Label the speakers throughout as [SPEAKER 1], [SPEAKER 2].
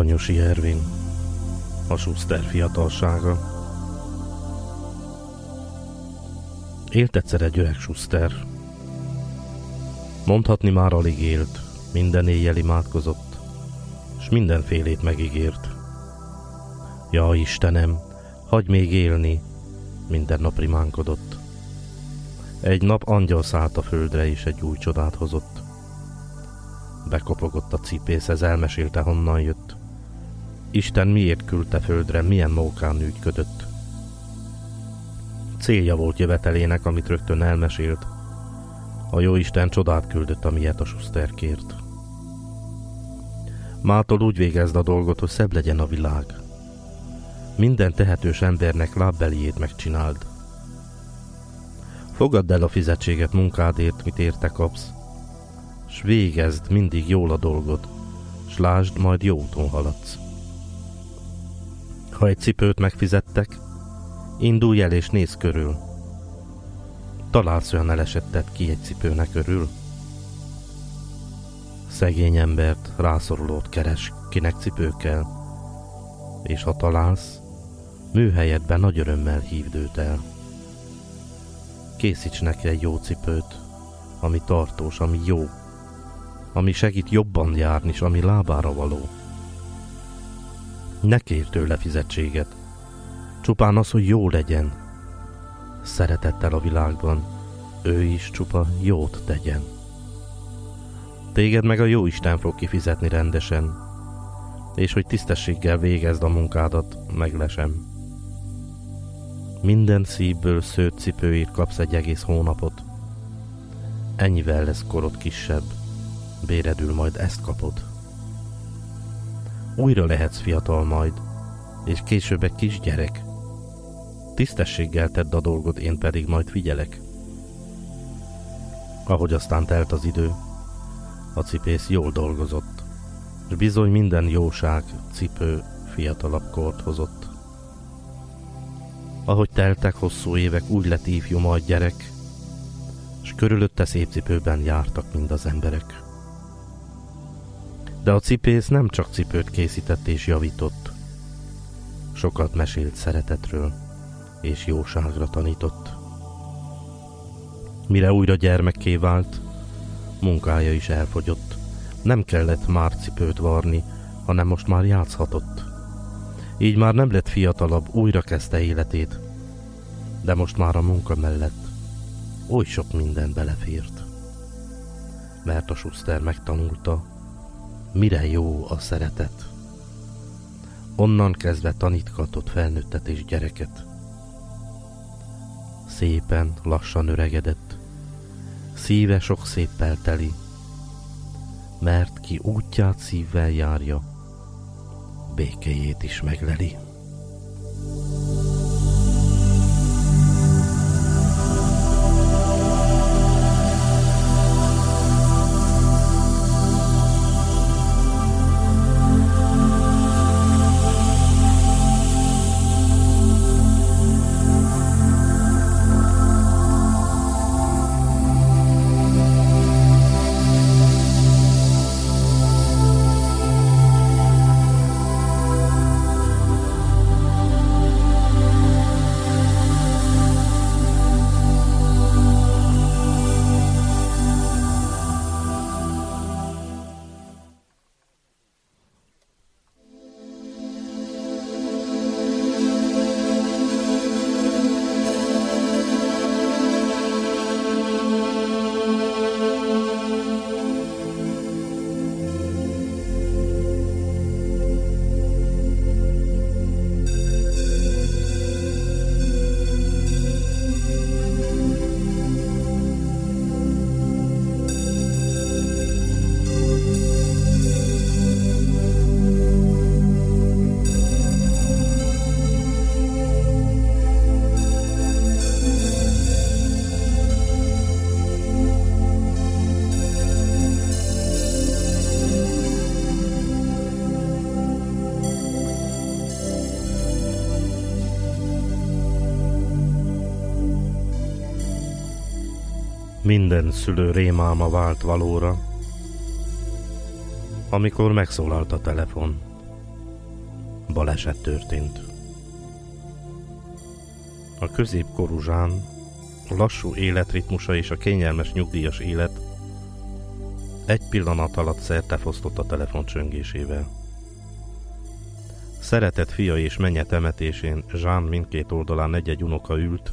[SPEAKER 1] Aranyosy Ervin, a Schuster fiatalsága. Élt egyszer egy öreg Schuster. Mondhatni már alig élt, minden éjjel imádkozott, s mindenfélét megígért. Ja, Istenem, hagyj még élni, minden nap rimánkodott. Egy nap angyal szállt a földre, és egy új csodát hozott. Bekopogott a cipész, ez elmesélte, honnan jött. Isten miért küldte földre, milyen mókán ügyködött. Célja volt jövetelének, amit rögtön elmesélt. A jóisten csodát küldött, amilyet a Schuster kért. Mától úgy végezd a dolgot, hogy szebb legyen a világ. Minden tehetős embernek lábbeliét megcsináld. Fogadd el a fizetséget munkádért, mit érte kapsz, s végezd mindig jól a dolgod, s lásd, majd jó úton haladsz. Ha egy cipőt megfizettek, indulj el és nézz körül. Találsz olyan elesettet, ki egy cipőnek örül? Szegény embert, rászorulót keres, kinek cipő kell, és ha találsz, műhelyedben nagy örömmel hívd őt el. Készíts neki egy jó cipőt, ami tartós, ami jó, ami segít jobban járni, s ami lábára való. Ne kérj tőle fizetséget, csupán az, hogy jó legyen. Szeretettel a világban, ő is csupa jót tegyen. Téged meg a jóisten fog kifizetni rendesen, és hogy tisztességgel végezd a munkádat, meglesem. Minden szívből szőtt cipőért kapsz egy egész hónapot. Ennyivel lesz korod kisebb, béredül majd ezt kapod. Újra lehetsz fiatal majd, és később egy kisgyerek. Tisztességgel tedd a dolgot, én pedig majd figyelek. Ahogy aztán telt az idő, a cipész jól dolgozott, és bizony minden jóság cipő fiatalabb kort hozott. Ahogy teltek hosszú évek, úgy lett ifjú majd gyerek, s körülötte szép cipőben jártak mind az emberek. De a cipész nem csak cipőt készített és javított, sokat mesélt szeretetről, és jóságra tanított. Mire újra gyermekké vált, munkája is elfogyott. Nem kellett már cipőt varni, hanem most már játszhatott. Így már nem lett fiatalabb, újra kezdte életét, de most már a munka mellett oly sok minden belefért. Mert a Schuster megtanulta, mire jó a szeretet. Onnan kezdve tanítgatott felnőttet és gyereket. Szépen, lassan öregedett, szíve sok széppel teli, mert ki útját szívvel járja, békéjét is megleli. Minden szülő rémálma vált valóra, amikor megszólalt a telefon. Baleset történt. A középkorú Jean, a lassú életritmusa és a kényelmes nyugdíjas élet egy pillanat alatt szertefosztott a telefon csöngésével. Szeretett fia és menye temetésén Jean mindkét oldalán egy-egy unoka ült,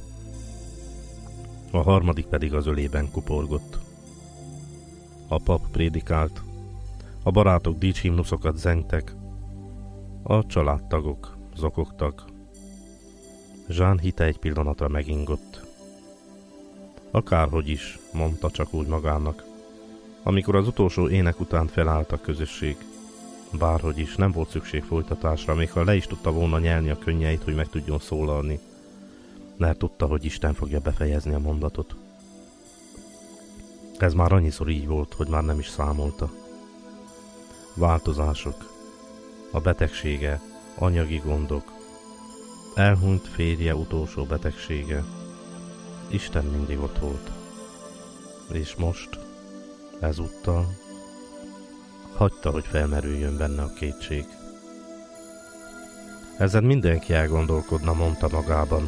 [SPEAKER 1] a harmadik pedig az ölében kuporgott. A pap prédikált, a barátok dicshimnuszokat zengtek, a családtagok zokogtak. Jean hite egy pillanatra megingott. Akárhogy is, mondta csak úgy magának, amikor az utolsó ének után felállt a közösség. Bárhogy is, nem volt szükség folytatásra, még ha le is tudta volna nyelni a könnyeit, hogy meg tudjon szólalni, mert tudta, hogy Isten fogja befejezni a mondatot. Ez már annyiszor így volt, hogy már nem is számolta. Változások, a betegsége, anyagi gondok, elhunyt férje utolsó betegsége. Isten mindig ott volt. És most, ezúttal, hagyta, hogy felmerüljön benne a kétség. Ezen mindenki elgondolkodna, mondta magában.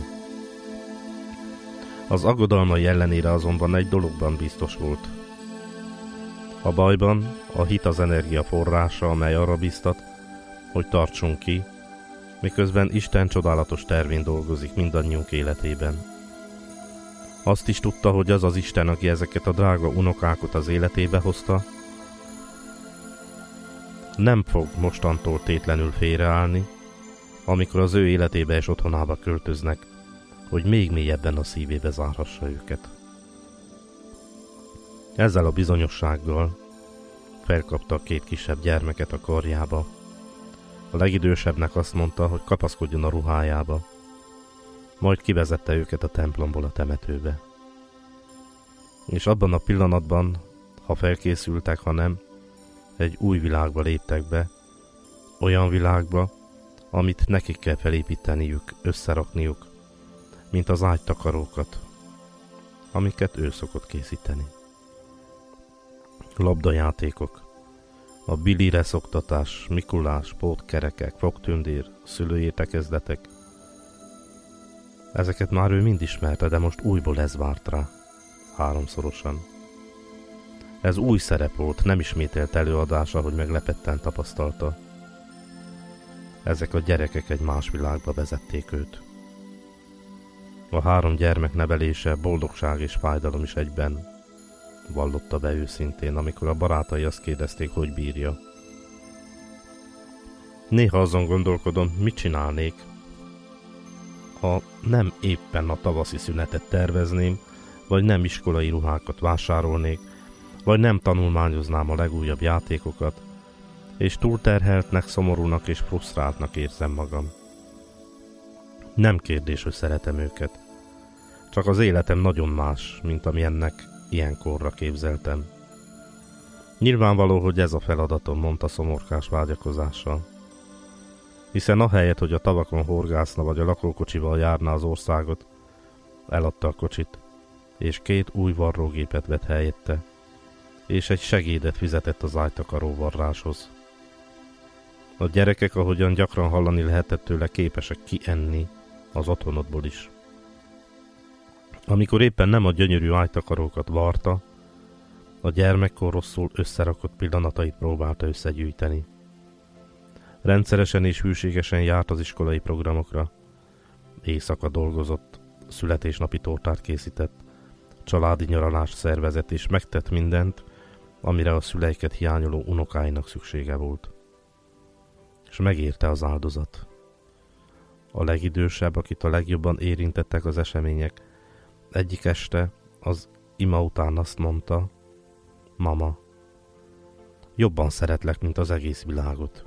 [SPEAKER 1] Az aggodalmai ellenére azonban egy dologban biztos volt. A bajban a hit az energia forrása, amely arra biztat, hogy tartsunk ki, miközben Isten csodálatos tervén dolgozik mindannyiunk életében. Azt is tudta, hogy az az Isten, aki ezeket a drága unokákat az életébe hozta, nem fog mostantól tétlenül félreállni, amikor az ő életébe és otthonába költöznek, hogy még mélyebben a szívébe zárhassa őket. Ezzel a bizonyossággal felkapta a két kisebb gyermeket a karjába. A legidősebbnek azt mondta, hogy kapaszkodjon a ruhájába, majd kivezette őket a templomból a temetőbe. És abban a pillanatban, ha felkészültek, ha nem, egy új világba léptek be, olyan világba, amit nekik kell felépíteniük, összerakniuk, mint az ágytakarókat, amiket ő szokott készíteni. Labdajátékok, a bilire szoktatás, Mikulás, pótkerekek, fogtündér, szülőértekezletek. Ezeket már ő mind ismerte, de most újból ez várt rá, háromszorosan. Ez új szerep volt, nem ismételt előadása, hogy meglepetten tapasztalta. Ezek a gyerekek egy más világba vezették őt. A 3 gyermek nevelése boldogság és fájdalom is egyben, vallotta be őszintén, amikor a barátai azt kérdezték, hogy bírja. Néha azon gondolkodom, mit csinálnék, ha nem éppen a tavaszi szünetet tervezném, vagy nem iskolai ruhákat vásárolnék, vagy nem tanulmányoznám a legújabb játékokat, és túlterheltnek, szomorúnak és frusztráltnak érzem magam. Nem kérdés, hogy szeretem őket. Csak az életem nagyon más, mint amilyennek ilyenkorra képzeltem. Nyilvánvaló, hogy ez a feladatom, mondta szomorkás vágyakozással. Hiszen ahelyett, hogy a tavakon horgászna vagy a lakókocsival járná az országot, eladta a kocsit, és 2 új varrógépet vett helyette, és egy segédet fizetett az ágytakaró varráshoz. A gyerekek, ahogyan gyakran hallani lehetett tőle, képesek kienni az otthonodból is. Amikor éppen nem a gyönyörű ágytakarókat varta, a gyermekkor rosszul összerakott pillanatait próbálta összegyűjteni. Rendszeresen és hűségesen járt az iskolai programokra. Éjszaka dolgozott, születésnapi tortát készített, családi nyaralást szervezett és megtett mindent, amire a szüleiket hiányoló unokáinak szüksége volt. És megérte az áldozat. A legidősebb, akit a legjobban érintettek az események, egyik este az ima után azt mondta: Mama, jobban szeretlek, mint az egész világot.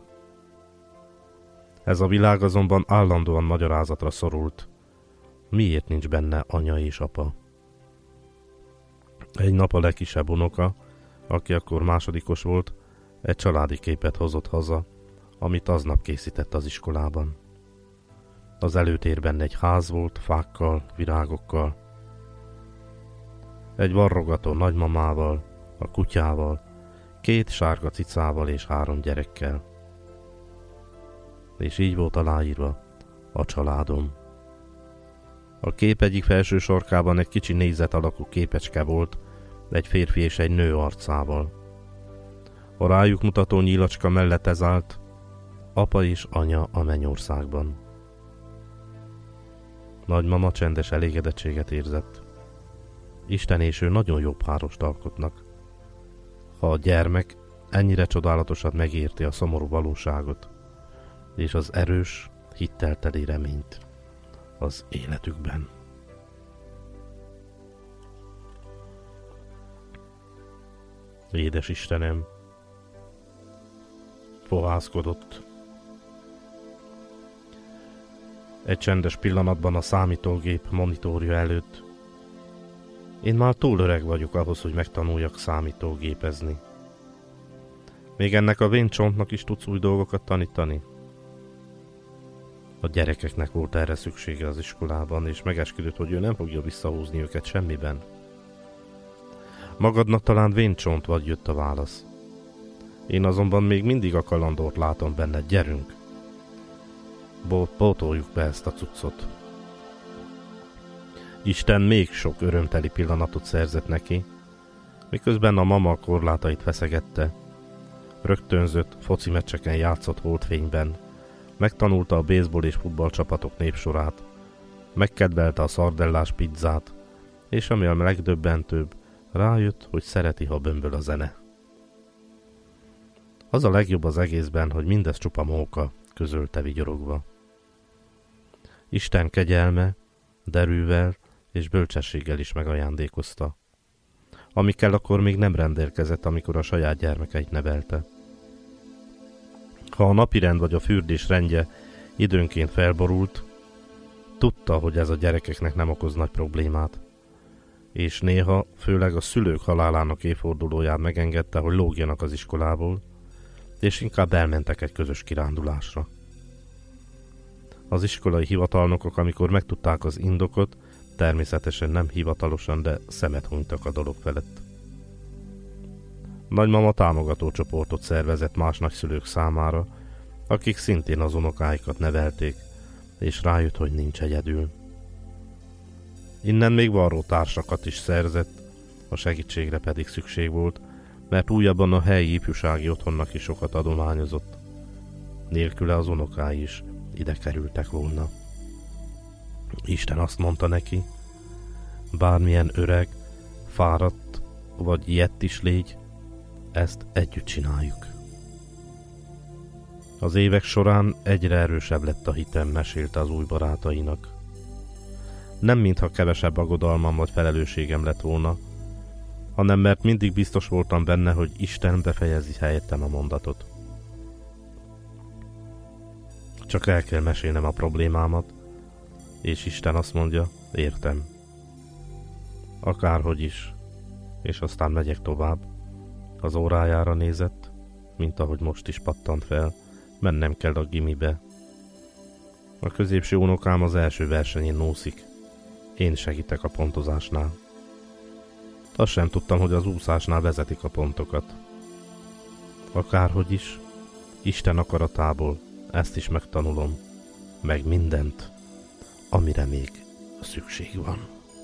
[SPEAKER 1] Ez a világ azonban állandóan magyarázatra szorult. Miért nincs benne anya és apa? Egy nap a legkisebb unoka, aki akkor másodikos volt, egy családi képet hozott haza, amit aznap készített az iskolában. Az előtérben egy ház volt, fákkal, virágokkal. Egy varrogató nagymamával, a kutyával, 2 sárga cicával és 3 gyerekkel. és így volt aláírva: a családom. A kép egyik felső sarkában egy kicsi négyzet alakú képecske volt, egy férfi és egy nő arcával. A rájuk mutató nyílacska mellett ez állt: apa és anya a mennyországban. Nagymama csendes elégedettséget érzett. Isten és ő nagyon jó párost alkotnak. Ha a gyermek ennyire csodálatosat megérti a szomorú valóságot, és az erős, hittelteli reményt az életükben. Édes Istenem, fohászkodott. Egy csendes pillanatban a számítógép monitorja előtt. Én már túl öreg vagyok ahhoz, hogy megtanuljak számítógépezni. Még ennek a vén csontnak is tudsz új dolgokat tanítani? A gyerekeknek volt erre szüksége az iskolában, és megesküdött, hogy ő nem fogja visszahúzni őket semmiben. Magadnak talán vén csont vagy, jött a válasz. Én azonban még mindig a kalandort látom benne, gyerünk! Pótoljuk be ezt a cuccot. Isten még sok örömteli pillanatot szerzett neki, miközben a mama a korlátait feszegette, rögtönzött foci meccseken játszott holdfényben, megtanulta a baseball és futballcsapatok népsorát, megkedvelte a szardellás pizzát, és ami a legdöbbentőbb, rájött, hogy szereti, ha bömböl a zene. Az a legjobb az egészben, hogy mindez csupa móka, közölte vigyorogva. Isten kegyelme, derűvel és bölcsességgel is megajándékozta, amikkel akkor még nem rendelkezett, amikor a saját gyermekeit nevelte. Ha a napirend vagy a fürdés rendje időnként felborult, tudta, hogy ez a gyerekeknek nem okoz nagy problémát, és néha, főleg a szülők halálának évfordulóján megengedte, hogy lógjanak az iskolából, és inkább elmentek egy közös kirándulásra. Az iskolai hivatalnokok, amikor megtudták az indokot, természetesen nem hivatalosan, de szemet hunytak a dolog felett. Nagymama támogató csoportot szervezett más nagyszülők számára, akik szintén az unokáikat nevelték, és rájött, hogy nincs egyedül. Innen még varró társakat is szerzett, a segítségre pedig szükség volt, mert újabban a helyi ifjúsági otthonnak is sokat adományozott. Nélküle az unokái is ide kerültek volna. Isten azt mondta neki: bármilyen öreg, fáradt vagy ilyett is légy, ezt együtt csináljuk. Az évek során egyre erősebb lett a hitem, mesélte az új barátainak. Nem mintha kevesebb aggodalmam vagy felelősségem lett volna, hanem mert mindig biztos voltam benne, hogy Isten befejezi helyettem a mondatot. Csak el kell mesélnem a problémámat, és Isten azt mondja: értem. Akárhogy is, és aztán megyek tovább. Az órájára nézett, mint ahogy most is pattant fel, mennem kell a gimibe. A középső unokám az első versenyén nószik. Én segítek a pontozásnál. Azt sem tudtam, hogy az úszásnál vezetik a pontokat. Akárhogy is, Isten akaratából ezt is megtanulom, meg mindent, amire még szükség van.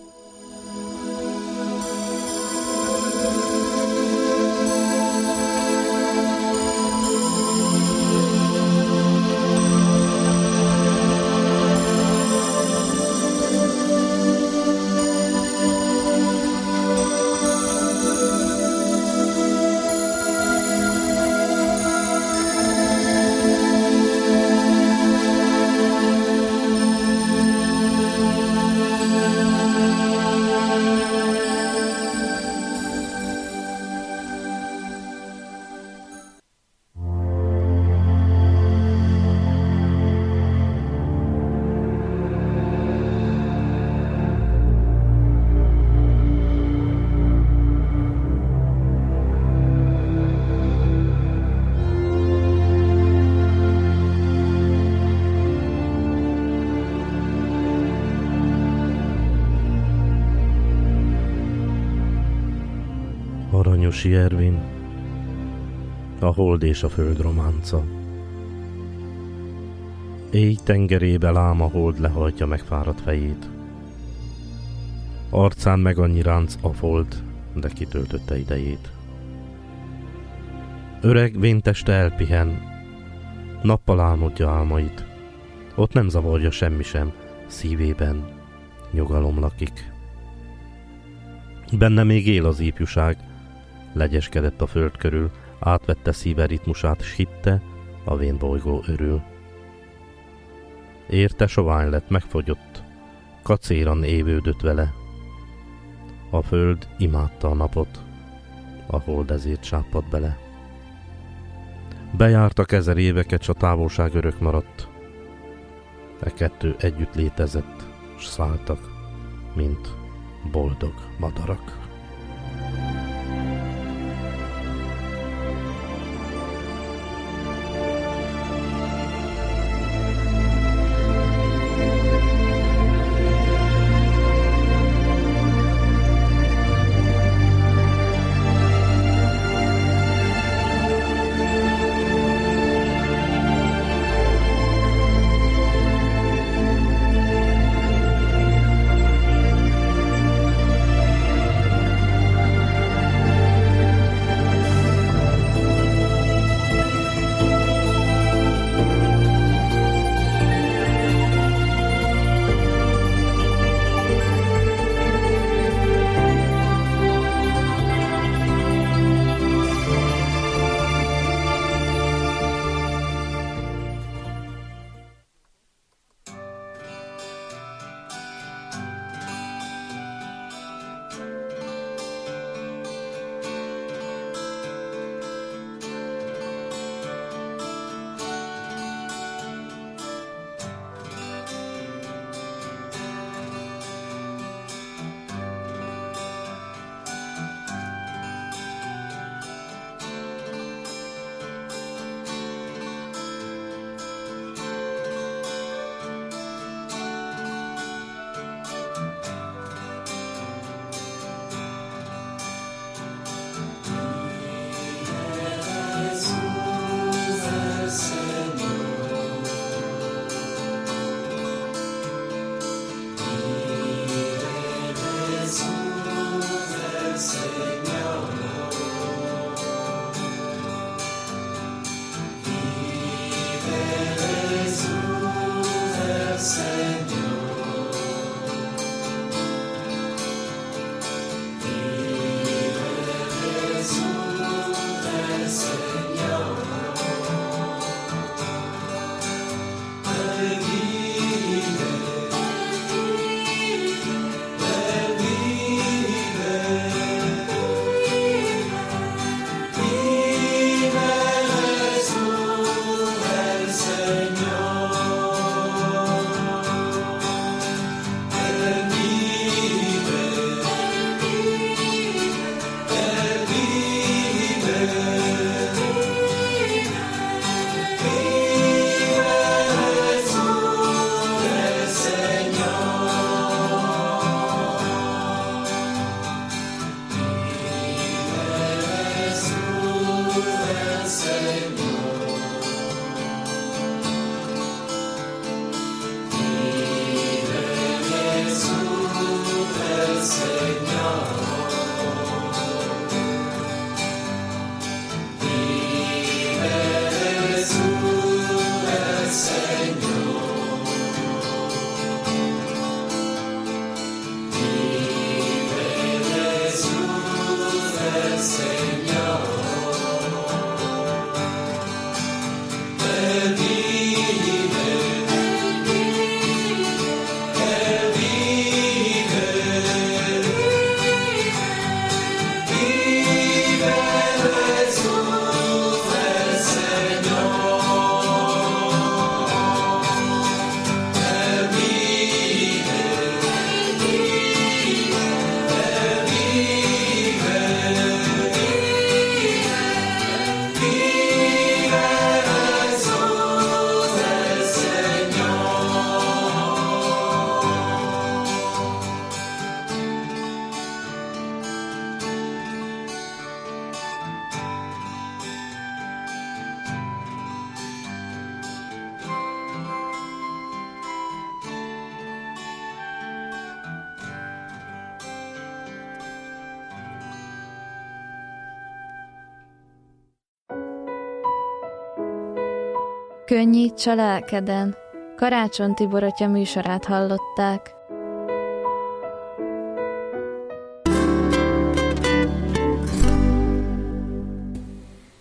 [SPEAKER 1] Aranyosi Ervin, a hold és a föld románca. Éj tengerébe lám a hold lehajtja megfáradt fejét. Arcán meg annyi ránc a fold, de kitöltötte idejét. Öreg vénteste elpihen, nappal álmodja álmait. Ott nem zavarja semmi sem, szívében nyugalom lakik. Benne még él az ifjúság, legyeskedett a föld körül, átvette szíve ritmusát, s hitte, a vén bolygó örül. Érte sovány lett, megfogyott, kacéran évődött vele. A föld imádta a napot, a hold ezért sápadt bele. Bejártak 1000 éveket, s a távolság örök maradt. E kettő együtt létezett, s szálltak, mint boldog madarak.
[SPEAKER 2] Könnyíts a lelkeden. Karácsony Tibor atya műsorát hallották.